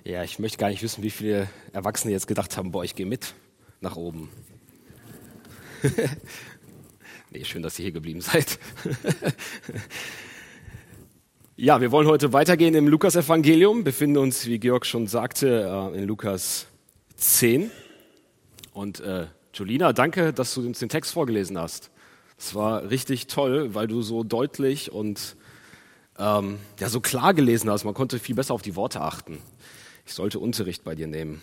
Ja, ich möchte gar nicht wissen, wie viele Erwachsene jetzt gedacht haben, boah, ich gehe mit nach oben. Nee, schön, dass ihr hier geblieben seid. Ja, wir wollen heute weitergehen im Lukas-Evangelium, befinden uns, wie Georg schon sagte, in Lukas 10. Und Julina, danke, dass du uns den Text vorgelesen hast. Das war richtig toll, weil du so deutlich und so klar gelesen hast. Man konnte viel besser auf die Worte achten. Ich sollte Unterricht bei dir nehmen.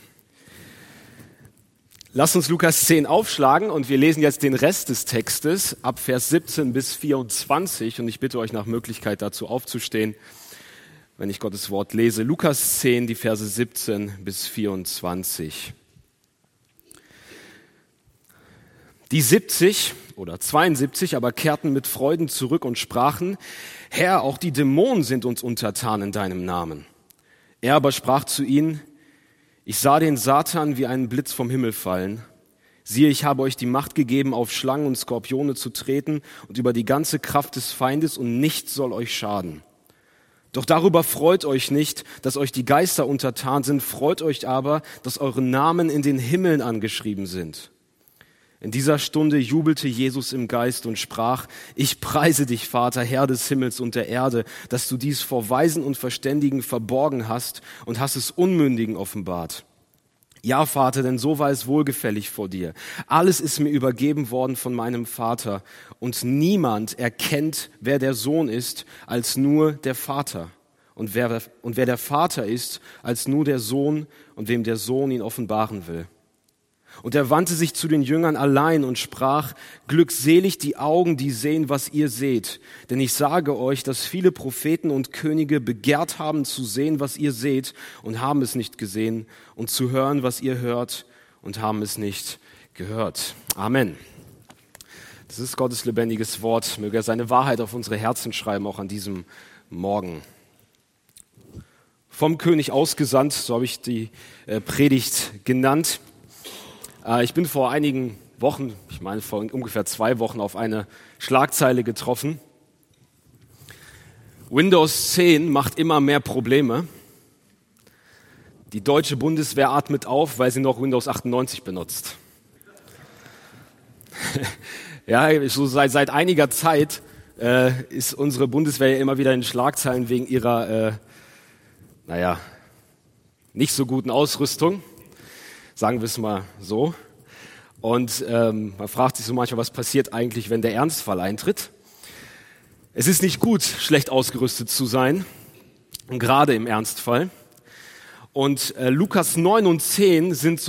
Lass uns Lukas 10 aufschlagen und wir lesen jetzt den Rest des Textes ab Vers 17 bis 24 und ich bitte euch nach Möglichkeit dazu aufzustehen, wenn ich Gottes Wort lese. Lukas 10, die Verse 17 bis 24. Die 70 oder 72 aber kehrten mit Freuden zurück und sprachen: Herr, auch die Dämonen sind uns untertan in deinem Namen. Er aber sprach zu ihnen: Ich sah den Satan wie einen Blitz vom Himmel fallen. Siehe, ich habe euch die Macht gegeben, auf Schlangen und Skorpione zu treten und über die ganze Kraft des Feindes, und nichts soll euch schaden. Doch darüber freut euch nicht, dass euch die Geister untertan sind, freut euch aber, dass eure Namen in den Himmeln angeschrieben sind. In dieser Stunde jubelte Jesus im Geist und sprach: Ich preise dich, Vater, Herr des Himmels und der Erde, dass du dies vor Weisen und Verständigen verborgen hast und hast es Unmündigen offenbart. Ja, Vater, denn so war es wohlgefällig vor dir. Alles ist mir übergeben worden von meinem Vater, und niemand erkennt, wer der Sohn ist, als nur der Vater. Und wer der Vater ist, als nur der Sohn, und wem der Sohn ihn offenbaren will. Und er wandte sich zu den Jüngern allein und sprach: Glückselig die Augen, die sehen, was ihr seht. Denn ich sage euch, dass viele Propheten und Könige begehrt haben zu sehen, was ihr seht, und haben es nicht gesehen, und zu hören, was ihr hört, und haben es nicht gehört. Amen. Das ist Gottes lebendiges Wort. Möge er seine Wahrheit auf unsere Herzen schreiben, auch an diesem Morgen. Vom König ausgesandt, so habe ich die Predigt genannt. Ich bin vor einigen Wochen, ich meine vor ungefähr 2 Wochen, auf eine Schlagzeile getroffen. Windows 10 macht immer mehr Probleme. Die deutsche Bundeswehr atmet auf, weil sie noch Windows 98 benutzt. Ja, so seit einiger Zeit ist unsere Bundeswehr ja immer wieder in Schlagzeilen wegen ihrer, nicht so guten Ausrüstung. Sagen wir es mal so. Und man fragt sich so manchmal, was passiert eigentlich, wenn der Ernstfall eintritt. Es ist nicht gut, schlecht ausgerüstet zu sein, gerade im Ernstfall. Und Lukas 9 und 10 sind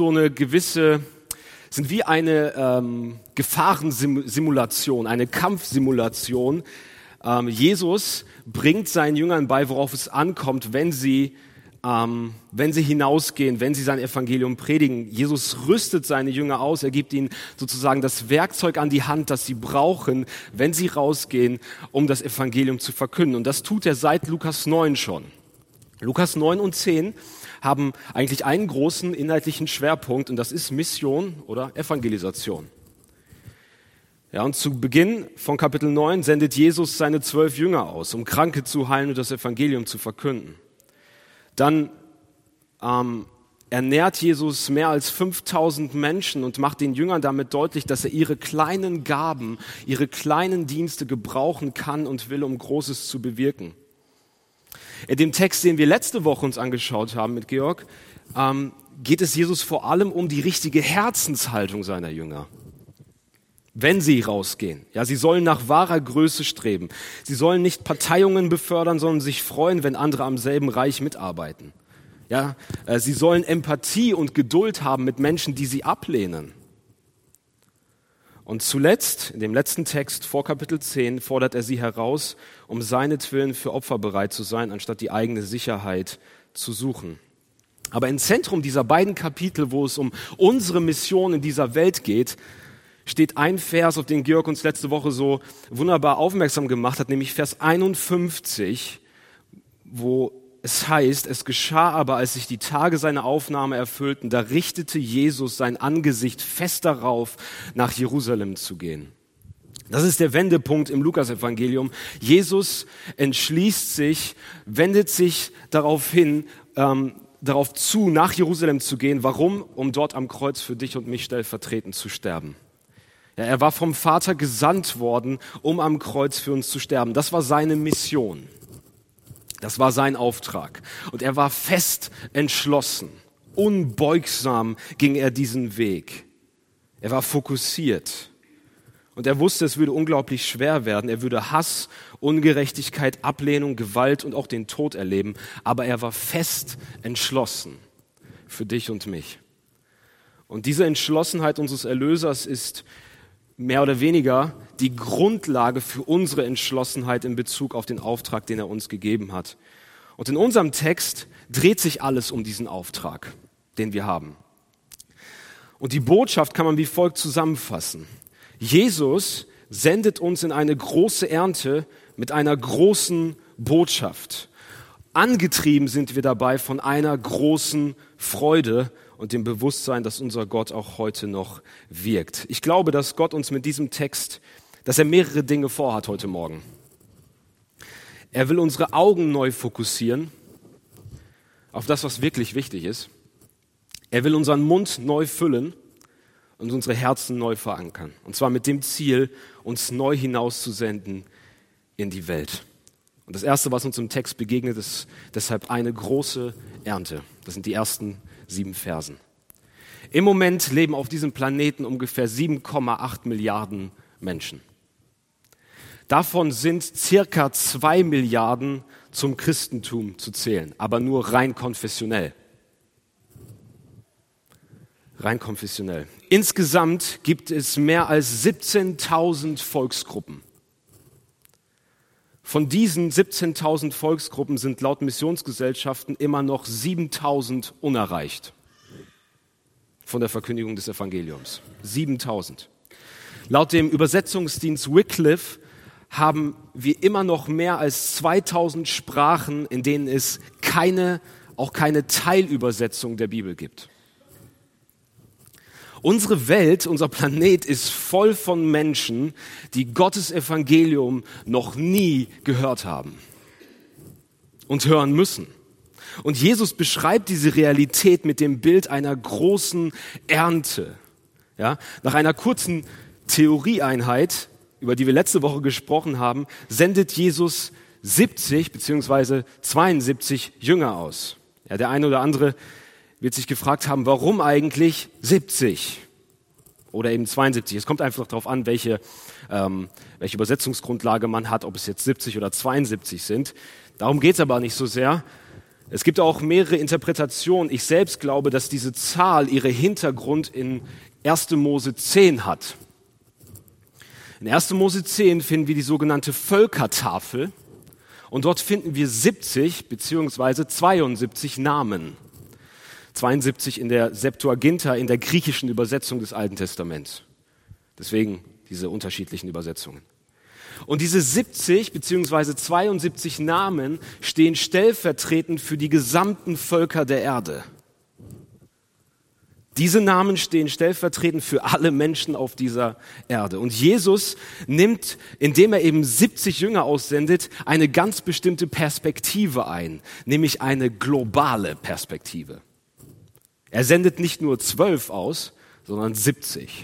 wie eine Gefahrensimulation, eine Kampfsimulation. Jesus bringt seinen Jüngern bei, worauf es ankommt, wenn sie hinausgehen, wenn sie sein Evangelium predigen. Jesus rüstet seine Jünger aus, er gibt ihnen sozusagen das Werkzeug an die Hand, das sie brauchen, wenn sie rausgehen, um das Evangelium zu verkünden. Und das tut er seit Lukas 9 schon. Lukas 9 und 10 haben eigentlich einen großen inhaltlichen Schwerpunkt, und das ist Mission oder Evangelisation. Ja, und zu Beginn von Kapitel 9 sendet Jesus seine 12 Jünger aus, um Kranke zu heilen und das Evangelium zu verkünden. Dann ernährt Jesus mehr als 5000 Menschen und macht den Jüngern damit deutlich, dass er ihre kleinen Gaben, ihre kleinen Dienste gebrauchen kann und will, um Großes zu bewirken. In dem Text, den wir letzte Woche uns angeschaut haben mit Georg, geht es Jesus vor allem um die richtige Herzenshaltung seiner Jünger. Wenn sie rausgehen. Ja, sie sollen nach wahrer Größe streben. Sie sollen nicht Parteiungen befördern, sondern sich freuen, wenn andere am selben Reich mitarbeiten. Ja, sie sollen Empathie und Geduld haben mit Menschen, die sie ablehnen. Und zuletzt, in dem letzten Text vor Kapitel 10, fordert er sie heraus, um seinetwillen für Opfer bereit zu sein, anstatt die eigene Sicherheit zu suchen. Aber im Zentrum dieser beiden Kapitel, wo es um unsere Mission in dieser Welt geht, steht ein Vers, auf den Georg uns letzte Woche so wunderbar aufmerksam gemacht hat, nämlich Vers 51, wo es heißt: Es geschah aber, als sich die Tage seiner Aufnahme erfüllten, da richtete Jesus sein Angesicht fest darauf, nach Jerusalem zu gehen. Das ist der Wendepunkt im Lukas-Evangelium. Jesus entschließt sich, wendet sich darauf hin, darauf zu, nach Jerusalem zu gehen. Warum? Um dort am Kreuz für dich und mich stellvertretend zu sterben. Ja, er war vom Vater gesandt worden, um am Kreuz für uns zu sterben. Das war seine Mission. Das war sein Auftrag. Und er war fest entschlossen. Unbeugsam ging er diesen Weg. Er war fokussiert. Und er wusste, es würde unglaublich schwer werden. Er würde Hass, Ungerechtigkeit, Ablehnung, Gewalt und auch den Tod erleben. Aber er war fest entschlossen für dich und mich. Und diese Entschlossenheit unseres Erlösers ist mehr oder weniger die Grundlage für unsere Entschlossenheit in Bezug auf den Auftrag, den er uns gegeben hat. Und in unserem Text dreht sich alles um diesen Auftrag, den wir haben. Und die Botschaft kann man wie folgt zusammenfassen. Jesus sendet uns in eine große Ernte mit einer großen Botschaft. Angetrieben sind wir dabei von einer großen Freude und dem Bewusstsein, dass unser Gott auch heute noch wirkt. Ich glaube, dass Gott uns mit diesem Text, dass er mehrere Dinge vorhat heute Morgen. Er will unsere Augen neu fokussieren auf das, was wirklich wichtig ist. Er will unseren Mund neu füllen und unsere Herzen neu verankern. Und zwar mit dem Ziel, uns neu hinauszusenden in die Welt. Und das Erste, was uns im Text begegnet, ist deshalb eine große Ernte. Das sind die ersten 7 Versen. Im Moment leben auf diesem Planeten ungefähr 7,8 Milliarden Menschen. Davon sind circa 2 Milliarden zum Christentum zu zählen, aber nur rein konfessionell. Rein konfessionell. Insgesamt gibt es mehr als 17.000 Volksgruppen. Von diesen 17.000 Volksgruppen sind laut Missionsgesellschaften immer noch 7.000 unerreicht von der Verkündigung des Evangeliums. 7.000. Laut dem Übersetzungsdienst Wycliffe haben wir immer noch mehr als 2.000 Sprachen, in denen es auch keine Teilübersetzung der Bibel gibt. Unsere Welt, unser Planet ist voll von Menschen, die Gottes Evangelium noch nie gehört haben und hören müssen. Und Jesus beschreibt diese Realität mit dem Bild einer großen Ernte. Ja? Nach einer kurzen Theorieeinheit, über die wir letzte Woche gesprochen haben, sendet Jesus 70 bzw. 72 Jünger aus. Ja, der eine oder andere wird sich gefragt haben, warum eigentlich 70 oder eben 72. Es kommt einfach darauf an, welche Übersetzungsgrundlage man hat, ob es jetzt 70 oder 72 sind. Darum geht es aber nicht so sehr. Es gibt auch mehrere Interpretationen. Ich selbst glaube, dass diese Zahl ihren Hintergrund in 1. Mose 10 hat. In 1. Mose 10 finden wir die sogenannte Völkertafel und dort finden wir 70 bzw. 72 Namen. 72 in der Septuaginta, in der griechischen Übersetzung des Alten Testaments. Deswegen diese unterschiedlichen Übersetzungen. Und diese 70 bzw. 72 Namen stehen stellvertretend für die gesamten Völker der Erde. Diese Namen stehen stellvertretend für alle Menschen auf dieser Erde. Und Jesus nimmt, indem er eben 70 Jünger aussendet, eine ganz bestimmte Perspektive ein, nämlich eine globale Perspektive. Er sendet nicht nur 12 aus, sondern 70.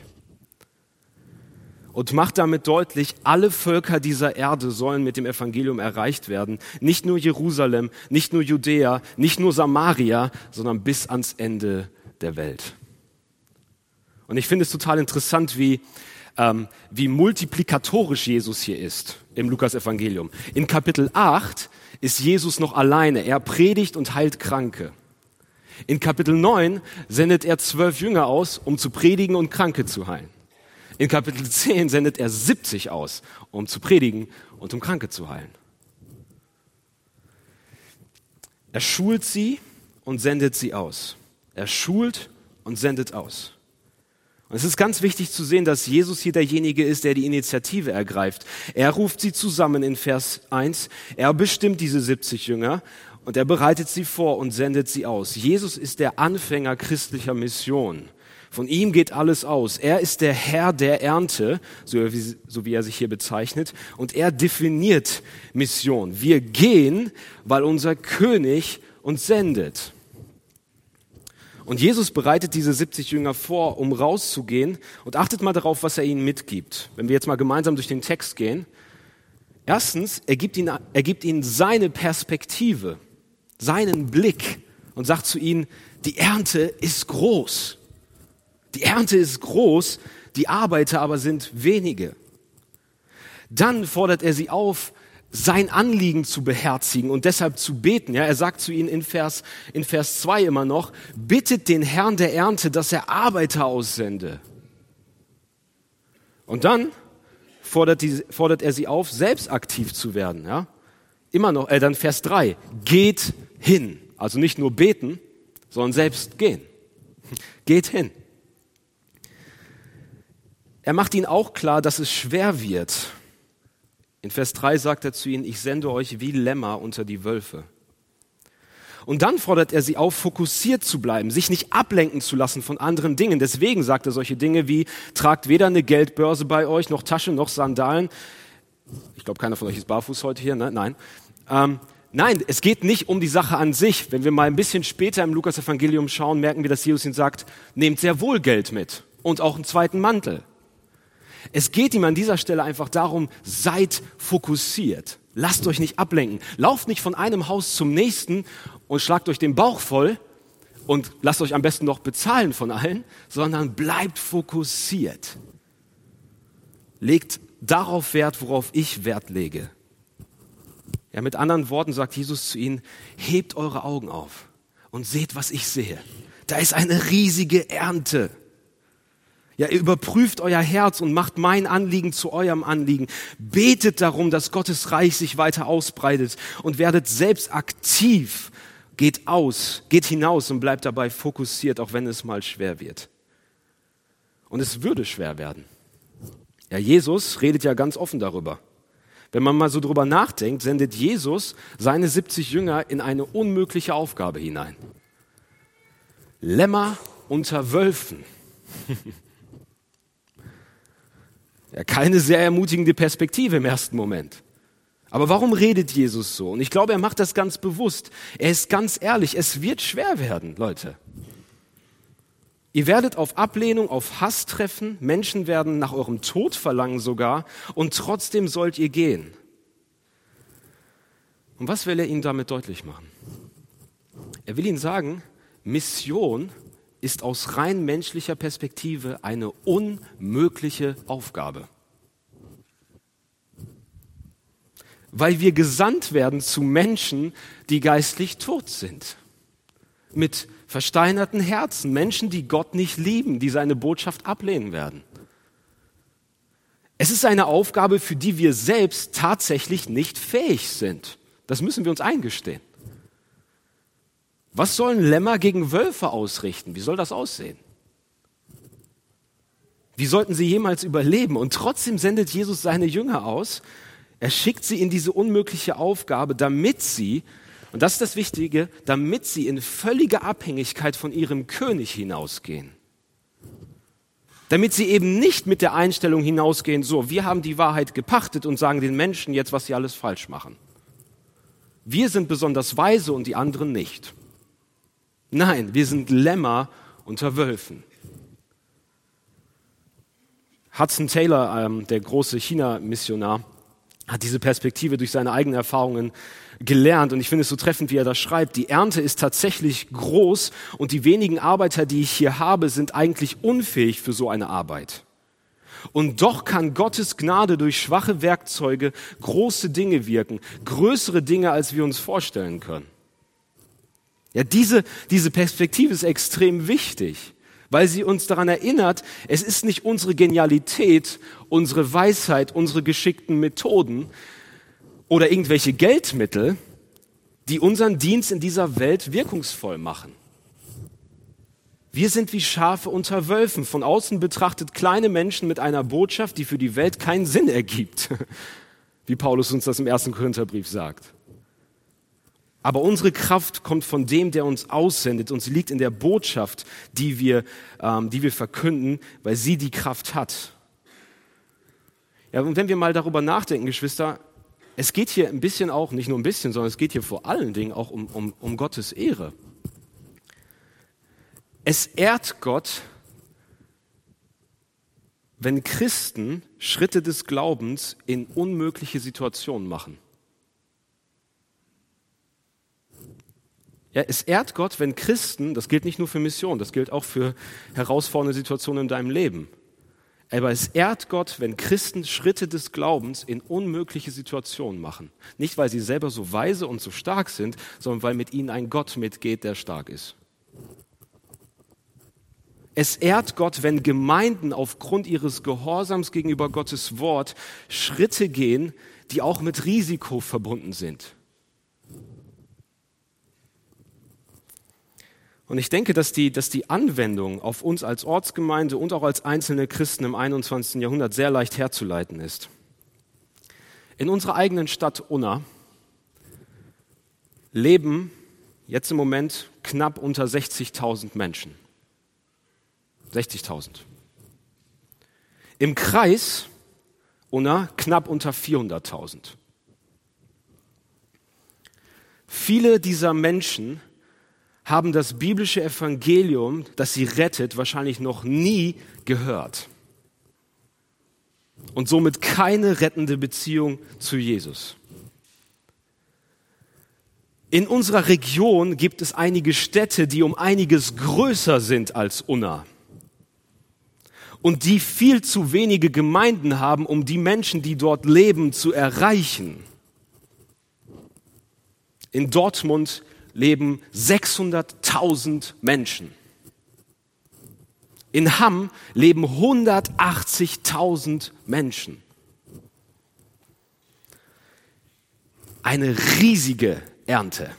Und macht damit deutlich, alle Völker dieser Erde sollen mit dem Evangelium erreicht werden. Nicht nur Jerusalem, nicht nur Judäa, nicht nur Samaria, sondern bis ans Ende der Welt. Und ich finde es total interessant, wie multiplikatorisch Jesus hier ist im Lukas-Evangelium. In Kapitel 8 ist Jesus noch alleine. Er predigt und heilt Kranke. In Kapitel 9 sendet er 12 Jünger aus, um zu predigen und Kranke zu heilen. In Kapitel 10 sendet er 70 aus, um zu predigen und um Kranke zu heilen. Er schult sie und sendet sie aus. Er schult und sendet aus. Und es ist ganz wichtig zu sehen, dass Jesus hier derjenige ist, der die Initiative ergreift. Er ruft sie zusammen in Vers 1. Er bestimmt diese 70 Jünger und er bereitet sie vor und sendet sie aus. Jesus ist der Anfänger christlicher Mission. Von ihm geht alles aus. Er ist der Herr der Ernte, so wie er sich hier bezeichnet, und er definiert Mission. Wir gehen, weil unser König uns sendet. Und Jesus bereitet diese 70 Jünger vor, um rauszugehen. Und achtet mal darauf, was er ihnen mitgibt. Wenn wir jetzt mal gemeinsam durch den Text gehen. Erstens, er gibt ihnen seine Perspektive, seinen Blick und sagt zu ihnen, die Ernte ist groß. Die Ernte ist groß, die Arbeiter aber sind wenige. Dann fordert er sie auf, sein Anliegen zu beherzigen und deshalb zu beten. Ja, er sagt zu ihnen in Vers 2 immer noch, bittet den Herrn der Ernte, dass er Arbeiter aussende. Und dann fordert er sie auf, selbst aktiv zu werden. Ja? Immer noch, dann Vers 3, geht hin. Also nicht nur beten, sondern selbst gehen. Geht hin. Er macht ihnen auch klar, dass es schwer wird. In Vers 3 sagt er zu ihnen, ich sende euch wie Lämmer unter die Wölfe. Und dann fordert er sie auf, fokussiert zu bleiben, sich nicht ablenken zu lassen von anderen Dingen. Deswegen sagt er solche Dinge wie, tragt weder eine Geldbörse bei euch, noch Tasche, noch Sandalen. Ich glaube, keiner von euch ist barfuß heute hier, ne? Nein. Nein, es geht nicht um die Sache an sich. Wenn wir mal ein bisschen später im Lukas-Evangelium schauen, merken wir, dass Jesus ihnen sagt, nehmt sehr wohl Geld mit und auch einen zweiten Mantel. Es geht ihm an dieser Stelle einfach darum, seid fokussiert. Lasst euch nicht ablenken. Lauft nicht von einem Haus zum nächsten und schlagt euch den Bauch voll und lasst euch am besten noch bezahlen von allen, sondern bleibt fokussiert. Legt darauf Wert, worauf ich Wert lege. Ja, mit anderen Worten sagt Jesus zu ihnen, hebt eure Augen auf und seht, was ich sehe. Da ist eine riesige Ernte. Ja, ihr überprüft euer Herz und macht mein Anliegen zu eurem Anliegen. Betet darum, dass Gottes Reich sich weiter ausbreitet und werdet selbst aktiv. Geht hinaus und bleibt dabei fokussiert, auch wenn es mal schwer wird. Und es würde schwer werden. Ja, Jesus redet ja ganz offen darüber. Wenn man mal so drüber nachdenkt, sendet Jesus seine 70 Jünger in eine unmögliche Aufgabe hinein. Lämmer unter Wölfen. Ja, keine sehr ermutigende Perspektive im ersten Moment. Aber warum redet Jesus so? Und ich glaube, er macht das ganz bewusst. Er ist ganz ehrlich, es wird schwer werden, Leute. Ihr werdet auf Ablehnung, auf Hass treffen, Menschen werden nach eurem Tod verlangen sogar und trotzdem sollt ihr gehen. Und was will er ihnen damit deutlich machen? Er will ihnen sagen, Mission ist aus rein menschlicher Perspektive eine unmögliche Aufgabe. Weil wir gesandt werden zu Menschen, die geistlich tot sind. Mit versteinerten Herzen, Menschen, die Gott nicht lieben, die seine Botschaft ablehnen werden. Es ist eine Aufgabe, für die wir selbst tatsächlich nicht fähig sind. Das müssen wir uns eingestehen. Was sollen Lämmer gegen Wölfe ausrichten? Wie soll das aussehen? Wie sollten sie jemals überleben? Und trotzdem sendet Jesus seine Jünger aus. Er schickt sie in diese unmögliche Aufgabe, damit sie, und das ist das Wichtige, damit sie in völlige Abhängigkeit von ihrem König hinausgehen. Damit sie eben nicht mit der Einstellung hinausgehen, so, wir haben die Wahrheit gepachtet und sagen den Menschen jetzt, was sie alles falsch machen. Wir sind besonders weise und die anderen nicht. Nein, wir sind Lämmer unter Wölfen. Hudson Taylor, der große China-Missionar, hat diese Perspektive durch seine eigenen Erfahrungen gelernt. Und ich finde es so treffend, wie er das schreibt. Die Ernte ist tatsächlich groß und die wenigen Arbeiter, die ich hier habe, sind eigentlich unfähig für so eine Arbeit. Und doch kann Gottes Gnade durch schwache Werkzeuge große Dinge wirken, größere Dinge, als wir uns vorstellen können. Ja, diese Perspektive ist extrem wichtig, weil sie uns daran erinnert, es ist nicht unsere Genialität, unsere Weisheit, unsere geschickten Methoden oder irgendwelche Geldmittel, die unseren Dienst in dieser Welt wirkungsvoll machen. Wir sind wie Schafe unter Wölfen, von außen betrachtet kleine Menschen mit einer Botschaft, die für die Welt keinen Sinn ergibt, wie Paulus uns das im 1. Korintherbrief sagt. Aber unsere Kraft kommt von dem, der uns aussendet, und sie liegt in der Botschaft, die wir verkünden, weil sie die Kraft hat. Ja, und wenn wir mal darüber nachdenken, Geschwister, es geht hier ein bisschen auch, nicht nur ein bisschen, sondern es geht hier vor allen Dingen auch um Gottes Ehre. Es ehrt Gott, wenn Christen Schritte des Glaubens in unmögliche Situationen machen. Ja, es ehrt Gott, wenn Christen, das gilt nicht nur für Mission, das gilt auch für herausfordernde Situationen in deinem Leben. Aber es ehrt Gott, wenn Christen Schritte des Glaubens in unmögliche Situationen machen. Nicht, weil sie selber so weise und so stark sind, sondern weil mit ihnen ein Gott mitgeht, der stark ist. Es ehrt Gott, wenn Gemeinden aufgrund ihres Gehorsams gegenüber Gottes Wort Schritte gehen, die auch mit Risiko verbunden sind. Und ich denke, dass die Anwendung auf uns als Ortsgemeinde und auch als einzelne Christen im 21. Jahrhundert sehr leicht herzuleiten ist. In unserer eigenen Stadt Unna leben jetzt im Moment knapp unter 60.000 Menschen. 60.000. Im Kreis Unna knapp unter 400.000. Viele dieser Menschen haben das biblische Evangelium, das sie rettet, wahrscheinlich noch nie gehört. Und somit keine rettende Beziehung zu Jesus. In unserer Region gibt es einige Städte, die um einiges größer sind als Unna. Und die viel zu wenige Gemeinden haben, um die Menschen, die dort leben, zu erreichen. In Dortmund leben 600.000 Menschen. In Hamm leben 180.000 Menschen. Eine riesige Ernte.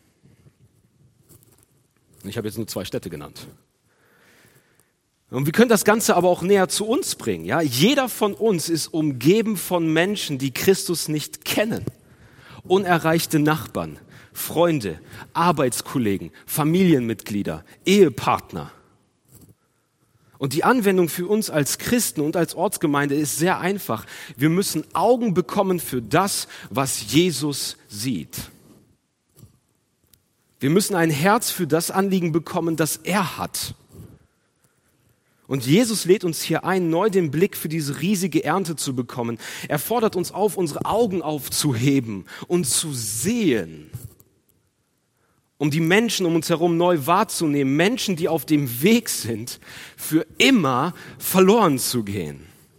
Ich habe jetzt nur 2 Städte genannt. Und wir können das Ganze aber auch näher zu uns bringen. Ja? Jeder von uns ist umgeben von Menschen, die Christus nicht kennen. Unerreichte Nachbarn, Freunde, Arbeitskollegen, Familienmitglieder, Ehepartner. Und die Anwendung für uns als Christen und als Ortsgemeinde ist sehr einfach. Wir müssen Augen bekommen für das, was Jesus sieht. Wir müssen ein Herz für das Anliegen bekommen, das er hat. Und Jesus lädt uns hier ein, neu den Blick für diese riesige Ernte zu bekommen. Er fordert uns auf, unsere Augen aufzuheben und zu sehen, um die Menschen um uns herum neu wahrzunehmen. Menschen, die auf dem Weg sind, für immer verloren zu gehen.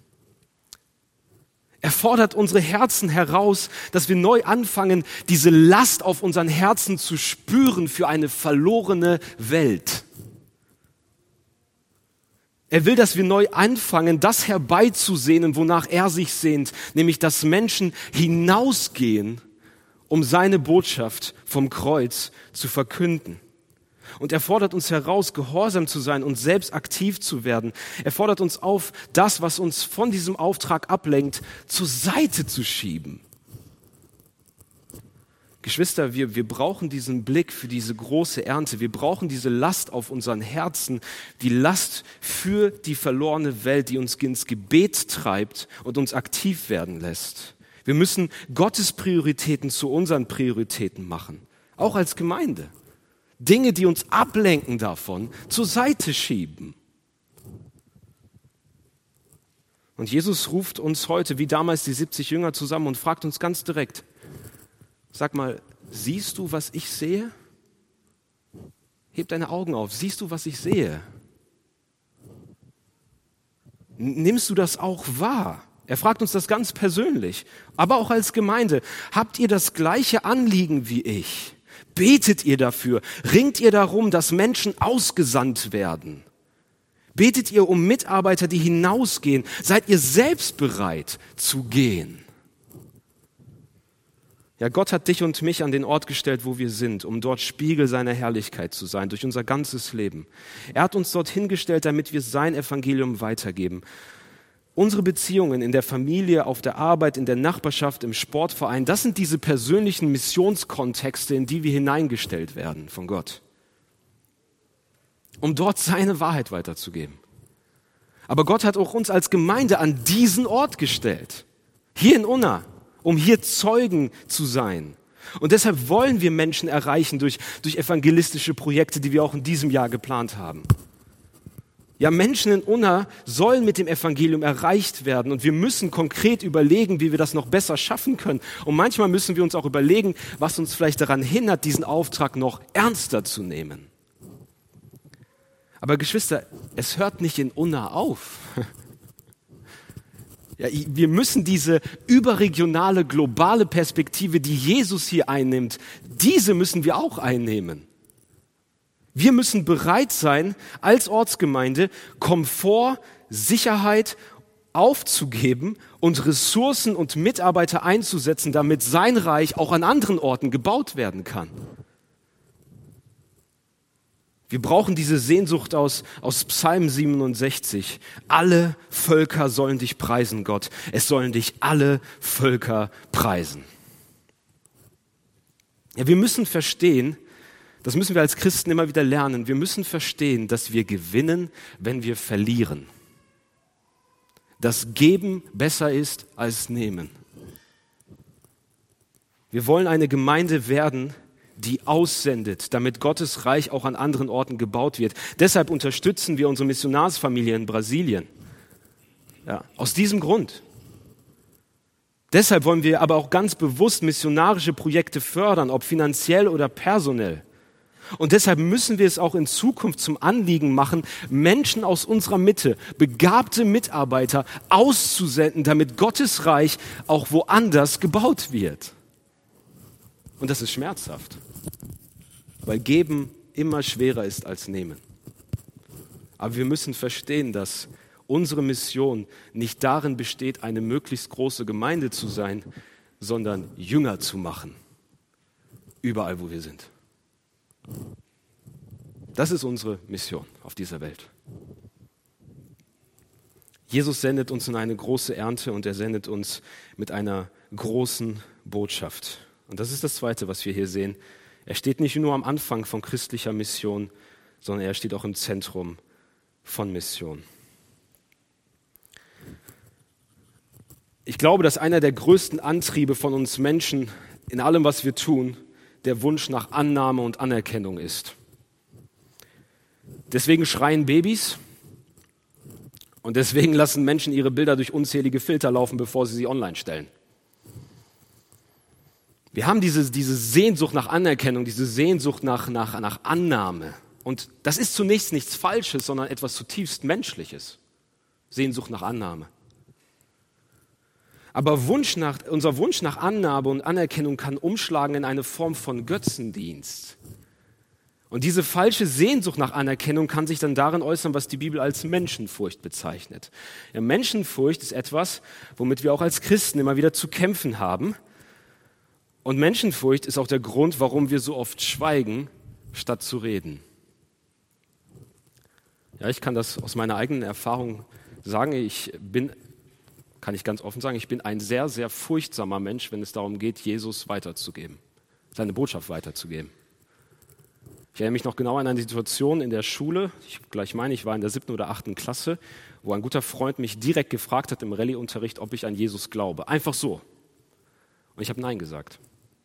Er fordert unsere Herzen heraus, dass wir neu anfangen, diese Last auf unseren Herzen zu spüren für eine verlorene Welt. Er will, dass wir neu anfangen, das herbeizusehnen, wonach er sich sehnt, nämlich dass Menschen hinausgehen, um seine Botschaft vom Kreuz zu verkünden. Und er fordert uns heraus, gehorsam zu sein und selbst aktiv zu werden. Er fordert uns auf, das, was uns von diesem Auftrag ablenkt, zur Seite zu schieben. Geschwister, wir brauchen diesen Blick für diese große Ernte. Wir brauchen diese Last auf unseren Herzen, die Last für die verlorene Welt, die uns ins Gebet treibt und uns aktiv werden lässt. Wir müssen Gottes Prioritäten zu unseren Prioritäten machen, auch als Gemeinde. Dinge, die uns ablenken davon, zur Seite schieben. Und Jesus ruft uns heute, wie damals die 70 Jünger, zusammen und fragt uns ganz direkt, sag mal, siehst du, was ich sehe? Heb deine Augen auf, siehst du, was ich sehe? Nimmst du das auch wahr? Er fragt uns das ganz persönlich, aber auch als Gemeinde. Habt ihr das gleiche Anliegen wie ich? Betet ihr dafür? Ringt ihr darum, dass Menschen ausgesandt werden? Betet ihr um Mitarbeiter, die hinausgehen? Seid ihr selbst bereit zu gehen? Ja, Gott hat dich und mich an den Ort gestellt, wo wir sind, um dort Spiegel seiner Herrlichkeit zu sein, durch unser ganzes Leben. Er hat uns dorthin gestellt, damit wir sein Evangelium weitergeben. Unsere Beziehungen in der Familie, auf der Arbeit, in der Nachbarschaft, im Sportverein, das sind diese persönlichen Missionskontexte, in die wir hineingestellt werden von Gott, um dort seine Wahrheit weiterzugeben. Aber Gott hat auch uns als Gemeinde an diesen Ort gestellt, hier in Unna, um hier Zeugen zu sein. Und deshalb wollen wir Menschen erreichen durch evangelistische Projekte, die wir auch in diesem Jahr geplant haben. Ja, Menschen in Unna sollen mit dem Evangelium erreicht werden und wir müssen konkret überlegen, wie wir das noch besser schaffen können. Und manchmal müssen wir uns auch überlegen, was uns vielleicht daran hindert, diesen Auftrag noch ernster zu nehmen. Aber Geschwister, es hört nicht in Unna auf. Ja, wir müssen diese überregionale, globale Perspektive, die Jesus hier einnimmt, diese müssen wir auch einnehmen. Wir müssen bereit sein, als Ortsgemeinde Komfort, Sicherheit aufzugeben und Ressourcen und Mitarbeiter einzusetzen, damit sein Reich auch an anderen Orten gebaut werden kann. Wir brauchen diese Sehnsucht aus Psalm 67. Alle Völker sollen dich preisen, Gott. Es sollen dich alle Völker preisen. Ja, wir müssen verstehen, das müssen wir als Christen immer wieder lernen. Wir müssen verstehen, dass wir gewinnen, wenn wir verlieren. Dass Geben besser ist als Nehmen. Wir wollen eine Gemeinde werden, die aussendet, damit Gottes Reich auch an anderen Orten gebaut wird. Deshalb unterstützen wir unsere Missionarsfamilie in Brasilien. Ja, aus diesem Grund. Deshalb wollen wir aber auch ganz bewusst missionarische Projekte fördern, ob finanziell oder personell. Und deshalb müssen wir es auch in Zukunft zum Anliegen machen, Menschen aus unserer Mitte, begabte Mitarbeiter auszusenden, damit Gottes Reich auch woanders gebaut wird. Und das ist schmerzhaft, weil Geben immer schwerer ist als Nehmen. Aber wir müssen verstehen, dass unsere Mission nicht darin besteht, eine möglichst große Gemeinde zu sein, sondern Jünger zu machen, überall, wo wir sind. Das ist unsere Mission auf dieser Welt. Jesus sendet uns in eine große Ernte und er sendet uns mit einer großen Botschaft. Und das ist das Zweite, was wir hier sehen. Er steht nicht nur am Anfang von christlicher Mission, sondern er steht auch im Zentrum von Mission. Ich glaube, dass einer der größten Antriebe von uns Menschen in allem, was wir tun, der Wunsch nach Annahme und Anerkennung ist. Deswegen schreien Babys und deswegen lassen Menschen ihre Bilder durch unzählige Filter laufen, bevor sie online stellen. Wir haben diese Sehnsucht nach Anerkennung, diese Sehnsucht nach Annahme. Und das ist zunächst nichts Falsches, sondern etwas zutiefst Menschliches. Sehnsucht nach Annahme. Aber unser Wunsch nach Annahme und Anerkennung kann umschlagen in eine Form von Götzendienst. Und diese falsche Sehnsucht nach Anerkennung kann sich dann darin äußern, was die Bibel als Menschenfurcht bezeichnet. Ja, Menschenfurcht ist etwas, womit wir auch als Christen immer wieder zu kämpfen haben. Und Menschenfurcht ist auch der Grund, warum wir so oft schweigen, statt zu reden. Ja, ich kann das aus meiner eigenen Erfahrung sagen. Kann ich ganz offen sagen, ich bin ein sehr, sehr furchtsamer Mensch, wenn es darum geht, Jesus weiterzugeben, seine Botschaft weiterzugeben. Ich erinnere mich noch genau an eine Situation in der Schule, ich war in der 7. oder 8. Klasse, wo ein guter Freund mich direkt gefragt hat im Rallye-Unterricht, ob ich an Jesus glaube. Einfach so. Und ich habe Nein gesagt.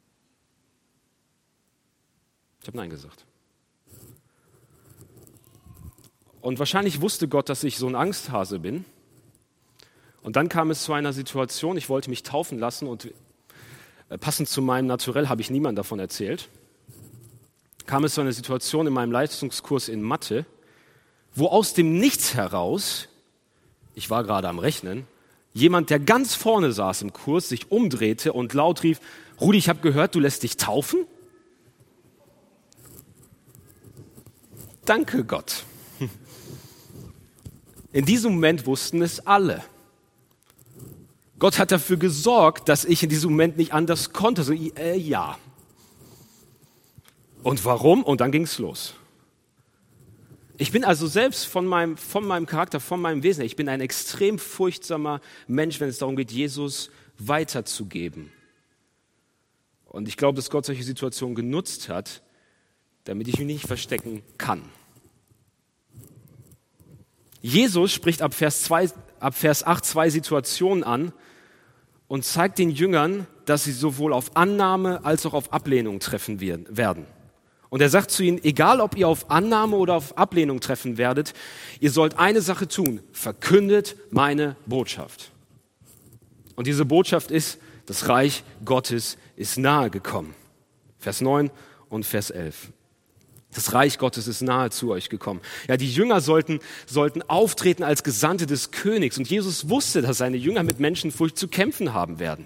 Und wahrscheinlich wusste Gott, dass ich so ein Angsthase bin. Und dann kam es zu einer Situation, ich wollte mich taufen lassen und passend zu meinem Naturell habe ich niemandem davon erzählt. Kam es zu einer Situation in meinem Leistungskurs in Mathe, wo aus dem Nichts heraus, ich war gerade am Rechnen, jemand, der ganz vorne saß im Kurs, sich umdrehte und laut rief, Rudi, ich habe gehört, du lässt dich taufen? Danke Gott. In diesem Moment wussten es alle. Gott hat dafür gesorgt, dass ich in diesem Moment nicht anders konnte. So, ja. Und warum? Und dann ging es los. Ich bin also selbst von meinem Charakter, von meinem Wesen, ich bin ein extrem furchtsamer Mensch, wenn es darum geht, Jesus weiterzugeben. Und ich glaube, dass Gott solche Situationen genutzt hat, damit ich mich nicht verstecken kann. Jesus spricht ab Vers 8 2 Situationen an und zeigt den Jüngern, dass sie sowohl auf Annahme als auch auf Ablehnung treffen werden. Und er sagt zu ihnen, egal ob ihr auf Annahme oder auf Ablehnung treffen werdet, ihr sollt eine Sache tun, verkündet meine Botschaft. Und diese Botschaft ist, das Reich Gottes ist nahe gekommen. Vers 9 und Vers 11. Das Reich Gottes ist nahe zu euch gekommen. Ja, die Jünger sollten auftreten als Gesandte des Königs. Und Jesus wusste, dass seine Jünger mit Menschenfurcht zu kämpfen haben werden.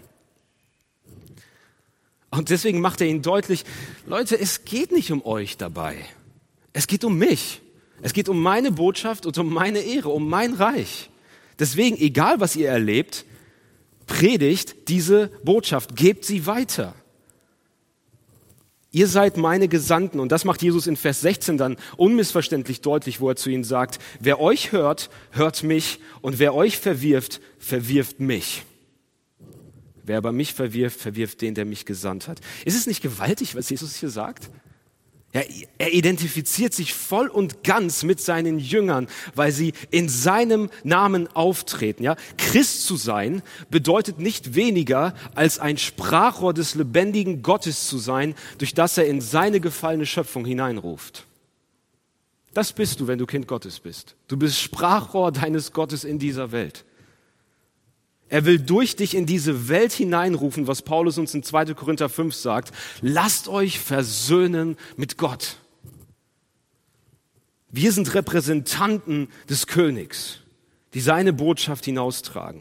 Und deswegen macht er ihnen deutlich, Leute, es geht nicht um euch dabei. Es geht um mich. Es geht um meine Botschaft und um meine Ehre, um mein Reich. Deswegen, egal was ihr erlebt, predigt diese Botschaft, gebt sie weiter. Ihr seid meine Gesandten. Und das macht Jesus in Vers 16 dann unmissverständlich deutlich, wo er zu ihnen sagt, wer euch hört, hört mich, und wer euch verwirft, verwirft mich. Wer aber mich verwirft, verwirft den, der mich gesandt hat. Ist es nicht gewaltig, was Jesus hier sagt? Ja, er identifiziert sich voll und ganz mit seinen Jüngern, weil sie in seinem Namen auftreten. Ja? Christ zu sein bedeutet nicht weniger, als ein Sprachrohr des lebendigen Gottes zu sein, durch das er in seine gefallene Schöpfung hineinruft. Das bist du, wenn du Kind Gottes bist. Du bist Sprachrohr deines Gottes in dieser Welt. Er will durch dich in diese Welt hineinrufen, was Paulus uns in 2. Korinther 5 sagt. Lasst euch versöhnen mit Gott. Wir sind Repräsentanten des Königs, die seine Botschaft hinaustragen.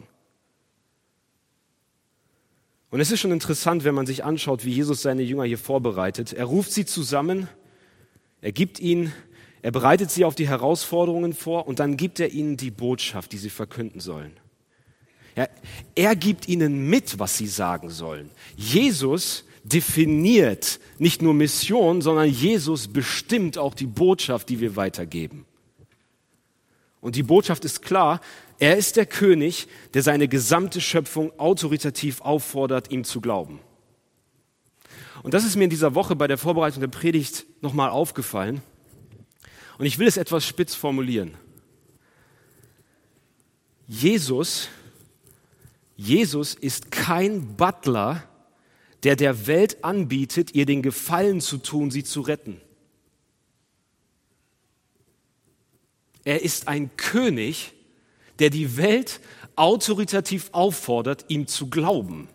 Und es ist schon interessant, wenn man sich anschaut, wie Jesus seine Jünger hier vorbereitet. Er ruft sie zusammen, er bereitet sie auf die Herausforderungen vor und dann gibt er ihnen die Botschaft, die sie verkünden sollen. Ja, er gibt ihnen mit, was sie sagen sollen. Jesus definiert nicht nur Mission, sondern Jesus bestimmt auch die Botschaft, die wir weitergeben. Und die Botschaft ist klar, er ist der König, der seine gesamte Schöpfung autoritativ auffordert, ihm zu glauben. Und das ist mir in dieser Woche bei der Vorbereitung der Predigt nochmal aufgefallen. Und ich will es etwas spitz formulieren. Jesus ist kein Butler, der der Welt anbietet, ihr den Gefallen zu tun, sie zu retten. Er ist ein König, der die Welt autoritativ auffordert, ihm zu glauben.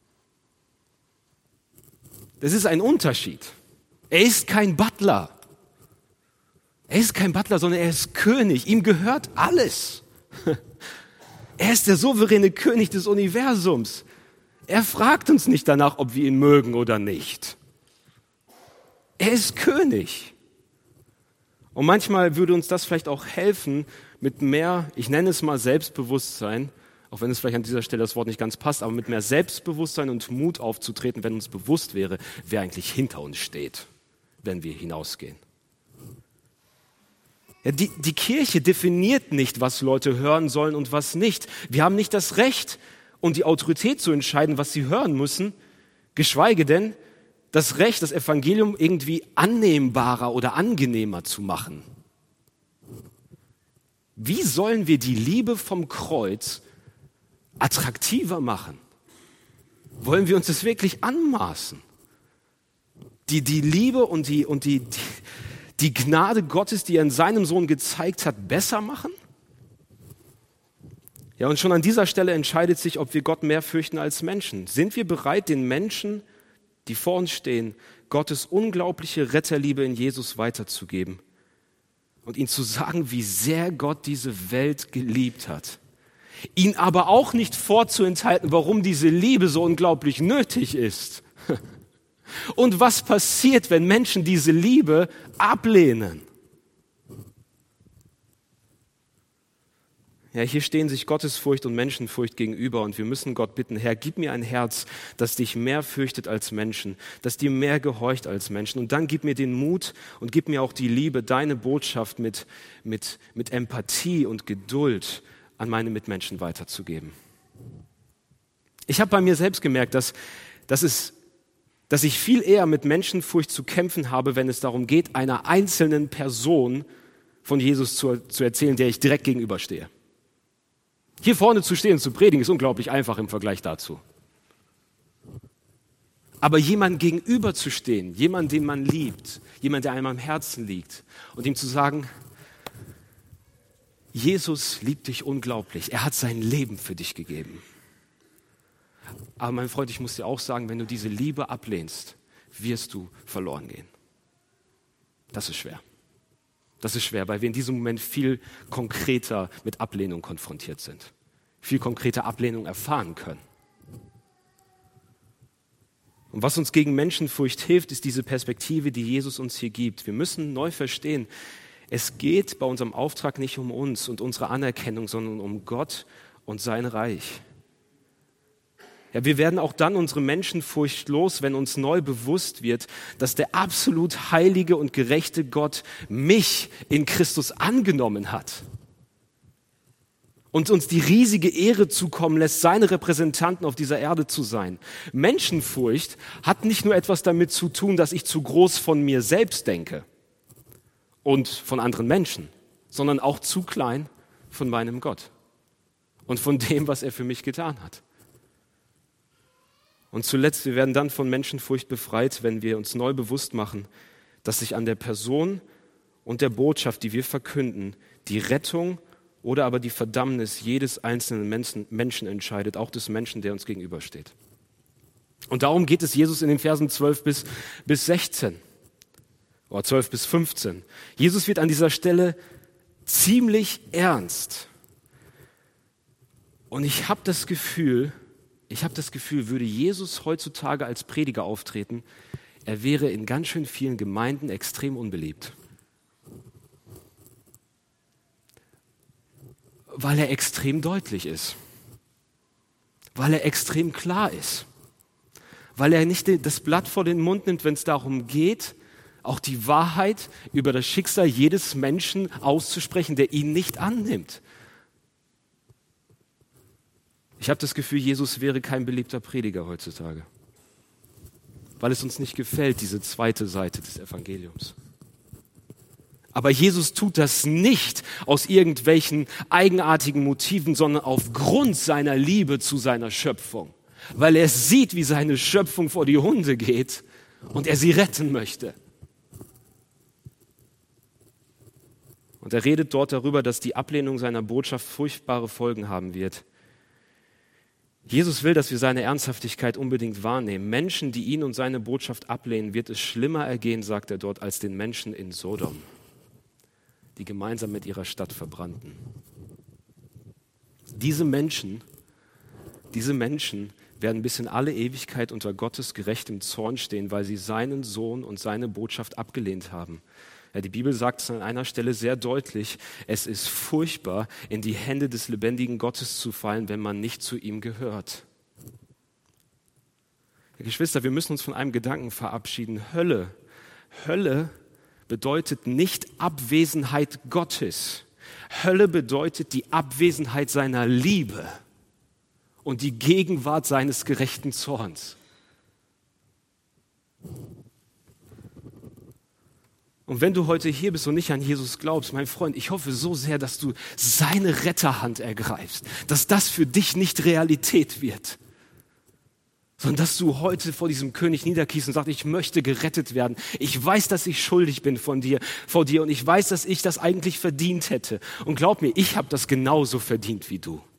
Das ist ein Unterschied. Er ist kein Butler. Sondern er ist König. Ihm gehört alles. Er ist der souveräne König des Universums. Er fragt uns nicht danach, ob wir ihn mögen oder nicht. Er ist König. Und manchmal würde uns das vielleicht auch helfen, mit mehr, ich nenne es mal Selbstbewusstsein, auch wenn es vielleicht an dieser Stelle das Wort nicht ganz passt, aber mit mehr Selbstbewusstsein und Mut aufzutreten, wenn uns bewusst wäre, wer eigentlich hinter uns steht, wenn wir hinausgehen. Ja, die Kirche definiert nicht, was Leute hören sollen und was nicht. Wir haben nicht das Recht und die Autorität zu entscheiden, was sie hören müssen, geschweige denn das Recht, das Evangelium irgendwie annehmbarer oder angenehmer zu machen. Wie sollen wir die Liebe vom Kreuz attraktiver machen? Wollen wir uns das wirklich anmaßen? Die Liebe und die Gnade Gottes, die er in seinem Sohn gezeigt hat, besser machen? Ja, und schon an dieser Stelle entscheidet sich, ob wir Gott mehr fürchten als Menschen. Sind wir bereit, den Menschen, die vor uns stehen, Gottes unglaubliche Retterliebe in Jesus weiterzugeben und ihnen zu sagen, wie sehr Gott diese Welt geliebt hat? Ihn aber auch nicht vorzuenthalten, warum diese Liebe so unglaublich nötig ist. Und was passiert, wenn Menschen diese Liebe ablehnen? Ja, hier stehen sich Gottesfurcht und Menschenfurcht gegenüber und wir müssen Gott bitten, Herr, gib mir ein Herz, das dich mehr fürchtet als Menschen, das dir mehr gehorcht als Menschen. Und dann gib mir den Mut und gib mir auch die Liebe, deine Botschaft mit Empathie und Geduld an meine Mitmenschen weiterzugeben. Ich habe bei mir selbst gemerkt, dass ich viel eher mit Menschenfurcht zu kämpfen habe, wenn es darum geht, einer einzelnen Person von Jesus zu erzählen, der ich direkt gegenüberstehe. Hier vorne zu stehen und zu predigen, ist unglaublich einfach im Vergleich dazu. Aber jemandem gegenüberzustehen, jemand, den man liebt, jemand, der einem am Herzen liegt und ihm zu sagen, Jesus liebt dich unglaublich, er hat sein Leben für dich gegeben. Aber mein Freund, ich muss dir auch sagen, wenn du diese Liebe ablehnst, wirst du verloren gehen. Das ist schwer. Das ist schwer, weil wir in diesem Moment viel konkreter mit Ablehnung konfrontiert sind. Viel konkreter Ablehnung erfahren können. Und was uns gegen Menschenfurcht hilft, ist diese Perspektive, die Jesus uns hier gibt. Wir müssen neu verstehen, es geht bei unserem Auftrag nicht um uns und unsere Anerkennung, sondern um Gott und sein Reich. Ja, wir werden auch dann unsere Menschenfurcht los, wenn uns neu bewusst wird, dass der absolut heilige und gerechte Gott mich in Christus angenommen hat und uns die riesige Ehre zukommen lässt, seine Repräsentanten auf dieser Erde zu sein. Menschenfurcht hat nicht nur etwas damit zu tun, dass ich zu groß von mir selbst denke und von anderen Menschen, sondern auch zu klein von meinem Gott und von dem, was er für mich getan hat. Und zuletzt, wir werden dann von Menschenfurcht befreit, wenn wir uns neu bewusst machen, dass sich an der Person und der Botschaft, die wir verkünden, die Rettung oder aber die Verdammnis jedes einzelnen Menschen entscheidet, auch des Menschen, der uns gegenübersteht. Und darum geht es Jesus in den Versen 12 bis 16 oder 12 bis 15. Jesus wird an dieser Stelle ziemlich ernst. Und ich habe das Gefühl, würde Jesus heutzutage als Prediger auftreten, er wäre in ganz schön vielen Gemeinden extrem unbeliebt. Weil er extrem deutlich ist. Weil er extrem klar ist. Weil er nicht das Blatt vor den Mund nimmt, wenn es darum geht, auch die Wahrheit über das Schicksal jedes Menschen auszusprechen, der ihn nicht annimmt. Ich habe das Gefühl, Jesus wäre kein beliebter Prediger heutzutage, weil es uns nicht gefällt, diese zweite Seite des Evangeliums. Aber Jesus tut das nicht aus irgendwelchen eigenartigen Motiven, sondern aufgrund seiner Liebe zu seiner Schöpfung, weil er sieht, wie seine Schöpfung vor die Hunde geht und er sie retten möchte. Und er redet dort darüber, dass die Ablehnung seiner Botschaft furchtbare Folgen haben wird. Jesus will, dass wir seine Ernsthaftigkeit unbedingt wahrnehmen. Menschen, die ihn und seine Botschaft ablehnen, wird es schlimmer ergehen, sagt er dort, als den Menschen in Sodom, die gemeinsam mit ihrer Stadt verbrannten. Diese Menschen werden bis in alle Ewigkeit unter Gottes gerechtem Zorn stehen, weil sie seinen Sohn und seine Botschaft abgelehnt haben. Ja, die Bibel sagt es an einer Stelle sehr deutlich, es ist furchtbar, in die Hände des lebendigen Gottes zu fallen, wenn man nicht zu ihm gehört. Ja, Geschwister, wir müssen uns von einem Gedanken verabschieden. Hölle bedeutet nicht Abwesenheit Gottes. Hölle bedeutet die Abwesenheit seiner Liebe und die Gegenwart seines gerechten Zorns. Und wenn du heute hier bist und nicht an Jesus glaubst, mein Freund, ich hoffe so sehr, dass du seine Retterhand ergreifst, dass das für dich nicht Realität wird, sondern dass du heute vor diesem König niederkniest und sagst, ich möchte gerettet werden. Ich weiß, dass ich schuldig bin vor dir und ich weiß, dass ich das eigentlich verdient hätte. Und glaub mir, ich habe das genauso verdient wie du.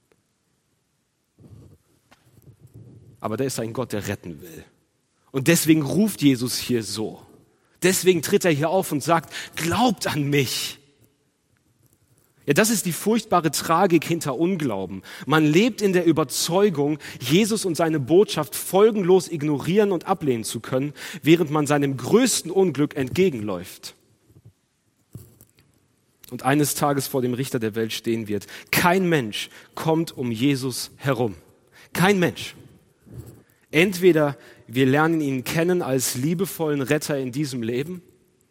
Aber da ist ein Gott, der retten will. Und deswegen ruft Jesus hier so. Deswegen tritt er hier auf und sagt, glaubt an mich. Ja, das ist die furchtbare Tragik hinter Unglauben. Man lebt in der Überzeugung, Jesus und seine Botschaft folgenlos ignorieren und ablehnen zu können, während man seinem größten Unglück entgegenläuft. Und eines Tages vor dem Richter der Welt stehen wird. Kein Mensch kommt um Jesus herum. Kein Mensch. Entweder wir lernen ihn kennen als liebevollen Retter in diesem Leben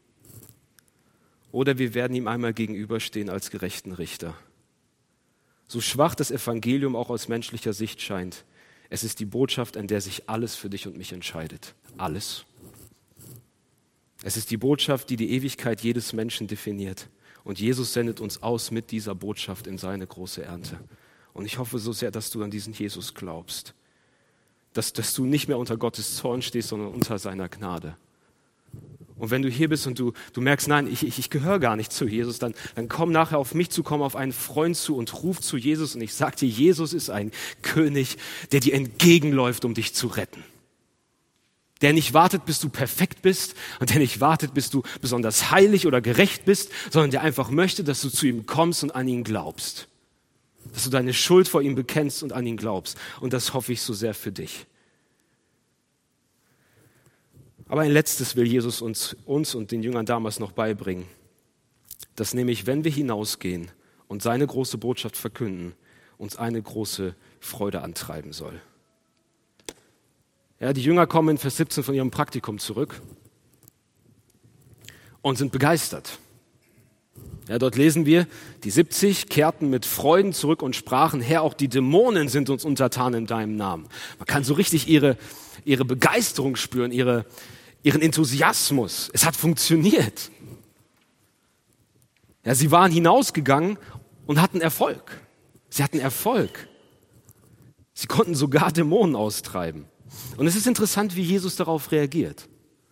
oder wir werden ihm einmal gegenüberstehen als gerechten Richter. So schwach das Evangelium auch aus menschlicher Sicht scheint, es ist die Botschaft, an der sich alles für dich und mich entscheidet. Alles. Es ist die Botschaft, die die Ewigkeit jedes Menschen definiert. Und Jesus sendet uns aus mit dieser Botschaft in seine große Ernte. Und ich hoffe so sehr, dass du an diesen Jesus glaubst. dass du nicht mehr unter Gottes Zorn stehst, sondern unter seiner Gnade. Und wenn du hier bist und du merkst, nein, ich gehöre gar nicht zu Jesus, dann komm nachher auf mich zu, komm auf einen Freund zu und ruf zu Jesus. Und ich sag dir, Jesus ist ein König, der dir entgegenläuft, um dich zu retten. Der nicht wartet, bis du perfekt bist und der nicht wartet, bis du besonders heilig oder gerecht bist, sondern der einfach möchte, dass du zu ihm kommst und an ihn glaubst. Dass du deine Schuld vor ihm bekennst und an ihn glaubst. Und das hoffe ich so sehr für dich. Aber ein letztes will Jesus uns und den Jüngern damals noch beibringen. Dass nämlich, wenn wir hinausgehen und seine große Botschaft verkünden, uns eine große Freude antreiben soll. Ja, die Jünger kommen in Vers 17 von ihrem Praktikum zurück und sind begeistert. Ja, dort lesen wir, die 70 kehrten mit Freuden zurück und sprachen, Herr, auch die Dämonen sind uns untertan in deinem Namen. Man kann so richtig ihre Begeisterung spüren, ihren Enthusiasmus. Es hat funktioniert. Ja, sie waren hinausgegangen und hatten Erfolg. Sie hatten Erfolg. Sie konnten sogar Dämonen austreiben. Und es ist interessant, wie Jesus darauf reagiert.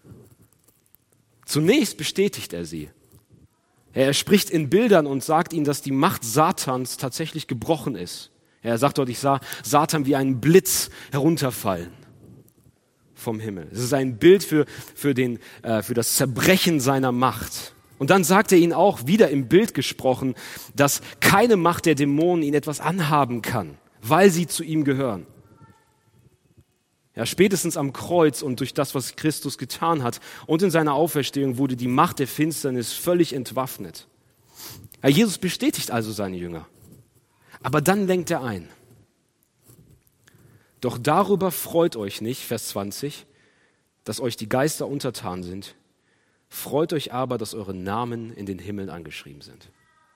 Zunächst bestätigt er sie. Er spricht in Bildern und sagt ihnen, dass die Macht Satans tatsächlich gebrochen ist. Er sagt dort, ich sah Satan wie einen Blitz herunterfallen vom Himmel. Es ist ein Bild für das Zerbrechen seiner Macht. Und dann sagt er ihnen auch, wieder im Bild gesprochen, dass keine Macht der Dämonen ihn etwas anhaben kann, weil sie zu ihm gehören. Ja, spätestens am Kreuz und durch das, was Christus getan hat und in seiner Auferstehung wurde die Macht der Finsternis völlig entwaffnet. Ja, Jesus bestätigt also seine Jünger. Aber dann lenkt er ein. Doch darüber freut euch nicht, Vers 20, dass euch die Geister untertan sind. Freut euch aber, dass eure Namen in den Himmeln angeschrieben sind.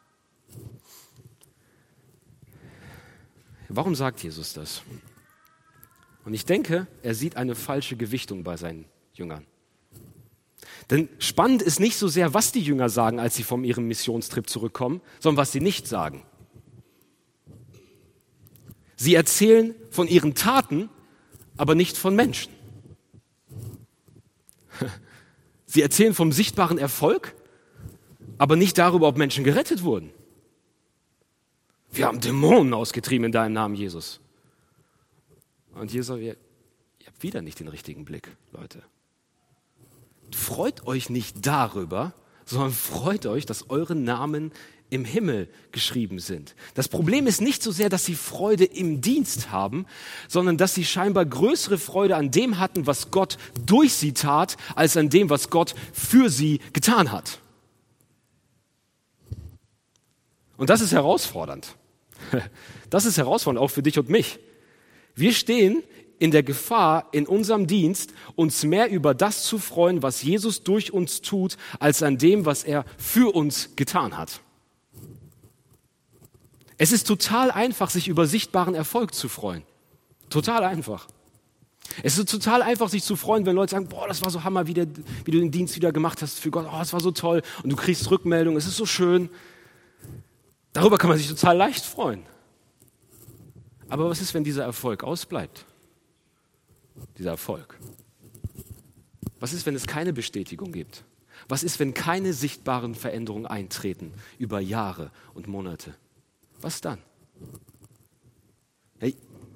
Warum sagt Jesus das? Und ich denke, er sieht eine falsche Gewichtung bei seinen Jüngern. Denn spannend ist nicht so sehr, was die Jünger sagen, als sie von ihrem Missionstrip zurückkommen, sondern was sie nicht sagen. Sie erzählen von ihren Taten, aber nicht von Menschen. Sie erzählen vom sichtbaren Erfolg, aber nicht darüber, ob Menschen gerettet wurden. Wir haben Dämonen ausgetrieben in deinem Namen, Jesus. Und Jesus sagt, ihr habt wieder nicht den richtigen Blick, Leute. Freut euch nicht darüber, sondern freut euch, dass eure Namen im Himmel geschrieben sind. Das Problem ist nicht so sehr, dass sie Freude im Dienst haben, sondern dass sie scheinbar größere Freude an dem hatten, was Gott durch sie tat, als an dem, was Gott für sie getan hat. Und das ist herausfordernd. Das ist herausfordernd, auch für dich und mich. Wir stehen in der Gefahr, in unserem Dienst uns mehr über das zu freuen, was Jesus durch uns tut, als an dem, was er für uns getan hat. Es ist total einfach, sich über sichtbaren Erfolg zu freuen. Total einfach. Es ist total einfach, sich zu freuen, wenn Leute sagen, boah, das war so Hammer, wie du den Dienst wieder gemacht hast für Gott. Oh, das war so toll. Und du kriegst Rückmeldungen, es ist so schön. Darüber kann man sich total leicht freuen. Aber was ist, wenn dieser Erfolg ausbleibt? Dieser Erfolg. Was ist, wenn es keine Bestätigung gibt? Was ist, wenn keine sichtbaren Veränderungen eintreten über Jahre und Monate? Was dann? Hey,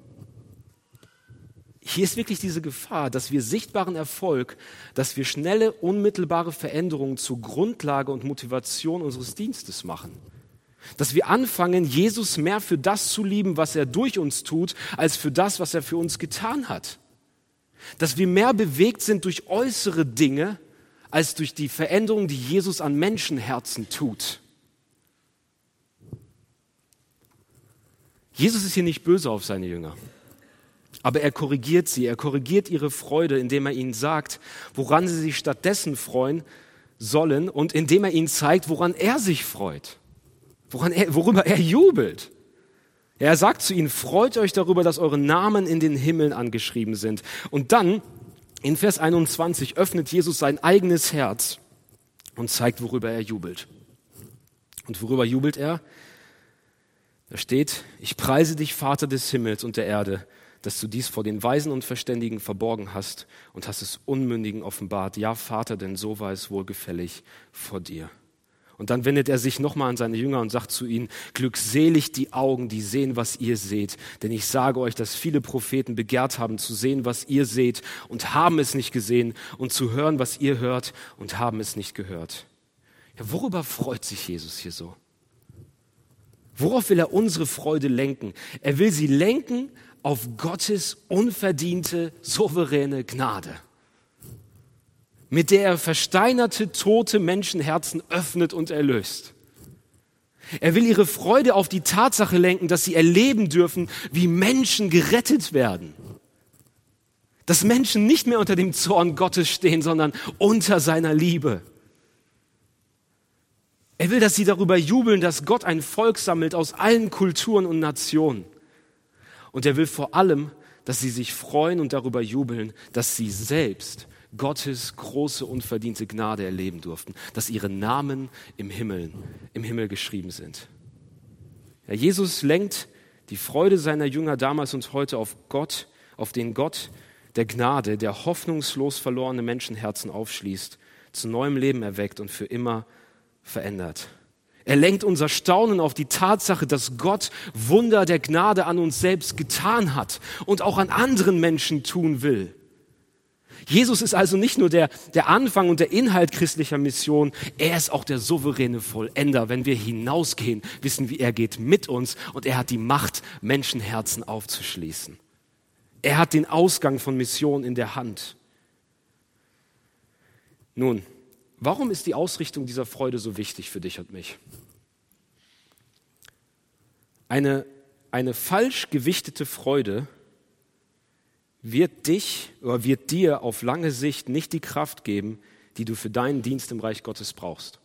hier ist wirklich diese Gefahr, dass wir sichtbaren Erfolg, dass wir schnelle, unmittelbare Veränderungen zur Grundlage und Motivation unseres Dienstes machen. Dass wir anfangen, Jesus mehr für das zu lieben, was er durch uns tut, als für das, was er für uns getan hat. Dass wir mehr bewegt sind durch äußere Dinge, als durch die Veränderung, die Jesus an Menschenherzen tut. Jesus ist hier nicht böse auf seine Jünger, aber er korrigiert sie. Er korrigiert ihre Freude, indem er ihnen sagt, woran sie sich stattdessen freuen sollen und indem er ihnen zeigt, woran er sich freut. Worüber er jubelt. Er sagt zu ihnen, freut euch darüber, dass eure Namen in den Himmeln angeschrieben sind. Und dann, in Vers 21, öffnet Jesus sein eigenes Herz und zeigt, worüber er jubelt. Und worüber jubelt er? Da steht, ich preise dich, Vater des Himmels und der Erde, dass du dies vor den Weisen und Verständigen verborgen hast und hast es Unmündigen offenbart. Ja, Vater, denn so war es wohlgefällig vor dir. Und dann wendet er sich nochmal an seine Jünger und sagt zu ihnen, glückselig die Augen, die sehen, was ihr seht. Denn ich sage euch, dass viele Propheten begehrt haben, zu sehen, was ihr seht und haben es nicht gesehen und zu hören, was ihr hört und haben es nicht gehört. Ja, worüber freut sich Jesus hier so? Worauf will er unsere Freude lenken? Er will sie lenken auf Gottes unverdiente, souveräne Gnade, mit der er versteinerte, tote Menschenherzen öffnet und erlöst. Er will ihre Freude auf die Tatsache lenken, dass sie erleben dürfen, wie Menschen gerettet werden. Dass Menschen nicht mehr unter dem Zorn Gottes stehen, sondern unter seiner Liebe. Er will, dass sie darüber jubeln, dass Gott ein Volk sammelt aus allen Kulturen und Nationen. Und er will vor allem, dass sie sich freuen und darüber jubeln, dass sie selbst Gottes große unverdiente Gnade erleben durften, dass ihre Namen im Himmel geschrieben sind. Ja, Jesus lenkt die Freude seiner Jünger damals und heute auf Gott, auf den Gott der Gnade, der hoffnungslos verlorene Menschenherzen aufschließt, zu neuem Leben erweckt und für immer verändert. Er lenkt unser Staunen auf die Tatsache, dass Gott Wunder der Gnade an uns selbst getan hat und auch an anderen Menschen tun will. Jesus ist also nicht nur der Anfang und der Inhalt christlicher Mission, er ist auch der souveräne Vollender. Wenn wir hinausgehen, wissen wir, er geht mit uns und er hat die Macht, Menschenherzen aufzuschließen. Er hat den Ausgang von Mission in der Hand. Nun, warum ist die Ausrichtung dieser Freude so wichtig für dich und mich? Eine falsch gewichtete Freude wird dir auf lange Sicht nicht die Kraft geben, die du für deinen Dienst im Reich Gottes brauchst.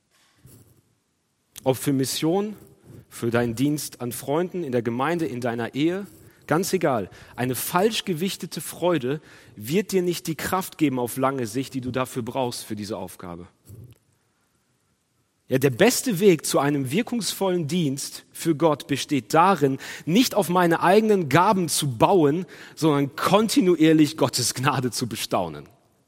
Ob für Mission, für deinen Dienst an Freunden, in der Gemeinde, in deiner Ehe, ganz egal. Eine falsch gewichtete Freude wird dir nicht die Kraft geben auf lange Sicht, die du dafür brauchst für diese Aufgabe. Ja, der beste Weg zu einem wirkungsvollen Dienst für Gott besteht darin, nicht auf meine eigenen Gaben zu bauen, sondern kontinuierlich Gottes Gnade zu bestaunen.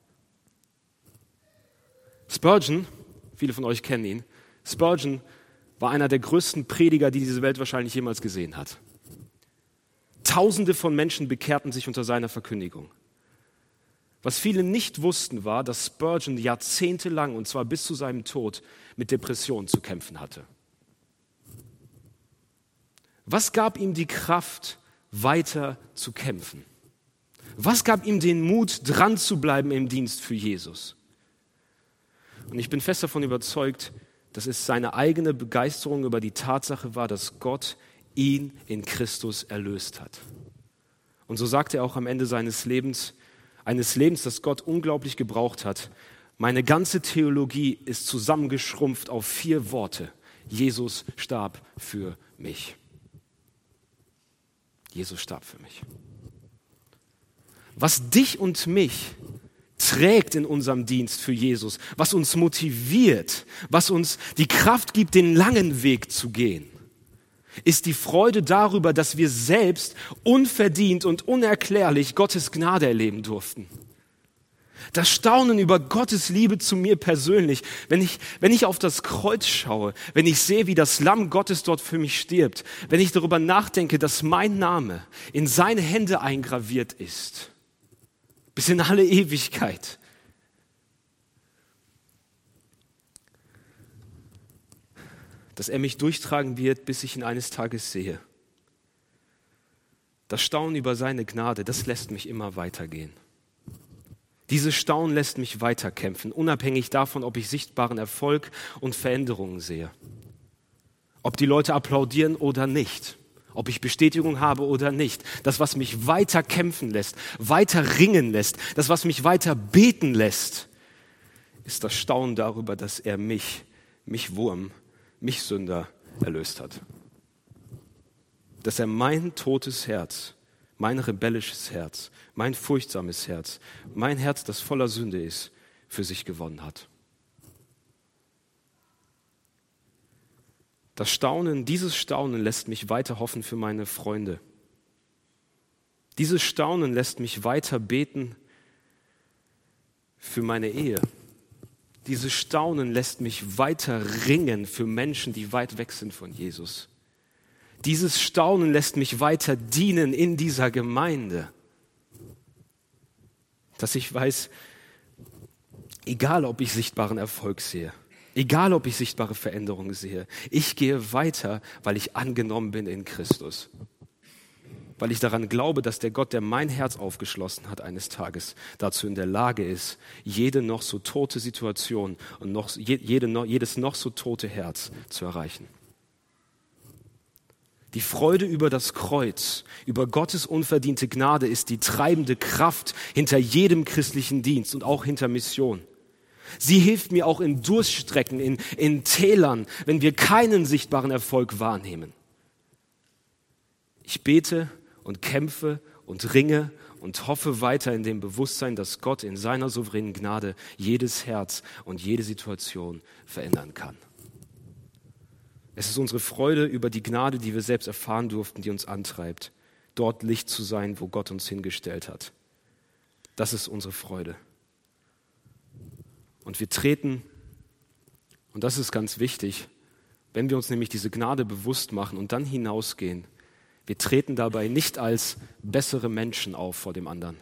Spurgeon, viele von euch kennen ihn, Spurgeon war einer der größten Prediger, die diese Welt wahrscheinlich jemals gesehen hat. Tausende von Menschen bekehrten sich unter seiner Verkündigung. Was viele nicht wussten, war, dass Spurgeon jahrzehntelang, und zwar bis zu seinem Tod, mit Depressionen zu kämpfen hatte. Was gab ihm die Kraft, weiter zu kämpfen? Was gab ihm den Mut, dran zu bleiben im Dienst für Jesus? Und ich bin fest davon überzeugt, dass es seine eigene Begeisterung über die Tatsache war, dass Gott ihn in Christus erlöst hat. Und so sagt er auch am Ende seines Lebens, eines Lebens, das Gott unglaublich gebraucht hat: Meine ganze Theologie ist zusammengeschrumpft auf 4 Worte. Jesus starb für mich. Jesus starb für mich. Was dich und mich trägt in unserem Dienst für Jesus, was uns motiviert, was uns die Kraft gibt, den langen Weg zu gehen, ist die Freude darüber, dass wir selbst unverdient und unerklärlich Gottes Gnade erleben durften. Das Staunen über Gottes Liebe zu mir persönlich, wenn ich auf das Kreuz schaue, wenn ich sehe, wie das Lamm Gottes dort für mich stirbt, wenn ich darüber nachdenke, dass mein Name in seine Hände eingraviert ist, bis in alle Ewigkeit. Dass er mich durchtragen wird, bis ich ihn eines Tages sehe. Das Staunen über seine Gnade, das lässt mich immer weitergehen. Dieses Staunen lässt mich weiterkämpfen, unabhängig davon, ob ich sichtbaren Erfolg und Veränderungen sehe. Ob die Leute applaudieren oder nicht. Ob ich Bestätigung habe oder nicht. Das, was mich weiter kämpfen lässt, weiter ringen lässt, das, was mich weiter beten lässt, ist das Staunen darüber, dass er mich Wurm, mich Sünder erlöst hat. Dass er mein totes Herz, mein rebellisches Herz, mein furchtsames Herz, mein Herz, das voller Sünde ist, für sich gewonnen hat. Dieses Staunen lässt mich weiter hoffen für meine Freunde. Dieses Staunen lässt mich weiter beten für meine Ehe. Dieses Staunen lässt mich weiter ringen für Menschen, die weit weg sind von Jesus. Dieses Staunen lässt mich weiter dienen in dieser Gemeinde. Dass ich weiß, egal ob ich sichtbaren Erfolg sehe, egal ob ich sichtbare Veränderungen sehe, ich gehe weiter, weil ich angenommen bin in Christus. Weil ich daran glaube, dass der Gott, der mein Herz aufgeschlossen hat eines Tages, dazu in der Lage ist, jede noch so tote Situation und jedes noch so tote Herz zu erreichen. Die Freude über das Kreuz, über Gottes unverdiente Gnade ist die treibende Kraft hinter jedem christlichen Dienst und auch hinter Mission. Sie hilft mir auch in Durststrecken, in Tälern, wenn wir keinen sichtbaren Erfolg wahrnehmen. Ich bete und kämpfe und ringe und hoffe weiter in dem Bewusstsein, dass Gott in seiner souveränen Gnade jedes Herz und jede Situation verändern kann. Es ist unsere Freude über die Gnade, die wir selbst erfahren durften, die uns antreibt, dort Licht zu sein, wo Gott uns hingestellt hat. Das ist unsere Freude. Und wir treten, und das ist ganz wichtig, wenn wir uns nämlich diese Gnade bewusst machen und dann hinausgehen, wir treten dabei nicht als bessere Menschen auf vor dem anderen,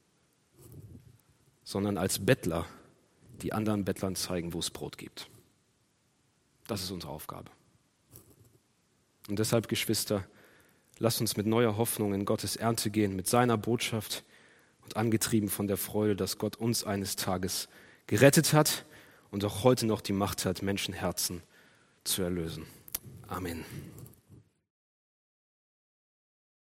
sondern als Bettler, die anderen Bettlern zeigen, wo es Brot gibt. Das ist unsere Aufgabe. Und deshalb, Geschwister, lasst uns mit neuer Hoffnung in Gottes Ernte gehen, mit seiner Botschaft und angetrieben von der Freude, dass Gott uns eines Tages gerettet hat und auch heute noch die Macht hat, Menschenherzen zu erlösen. Amen.